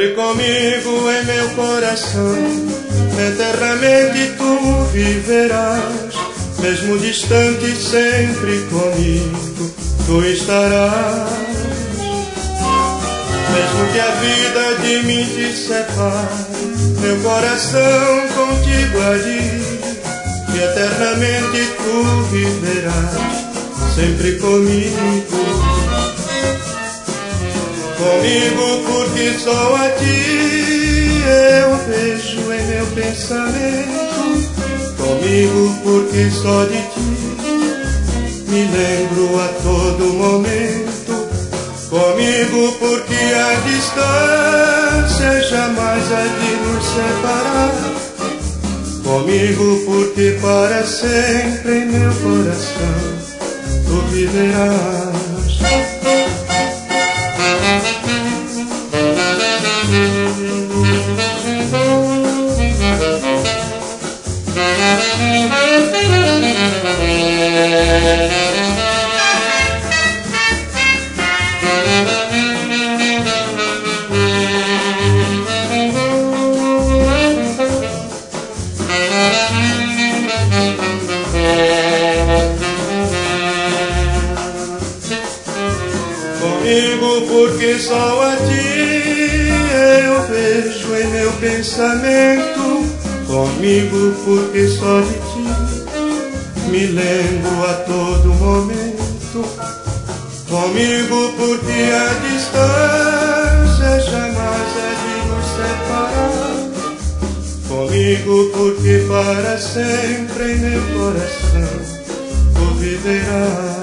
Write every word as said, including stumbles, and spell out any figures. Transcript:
sempre comigo em meu coração, eternamente tu viverás, mesmo distante sempre comigo tu estarás. Mesmo que a vida de mim te separe, meu coração contigo há de ir, e eternamente tu viverás, sempre comigo. Comigo porque só a ti eu vejo em meu pensamento, comigo porque só de ti me lembro a todo momento, comigo porque a distância jamais há de nos separar, comigo porque para sempre em meu coração tu viverás. Comigo porque só a ti eu vejo em meu pensamento, comigo porque só de ti me lembro a todo momento, comigo porque a distância jamais é de nos separar, comigo porque para sempre em meu coração tu viverás.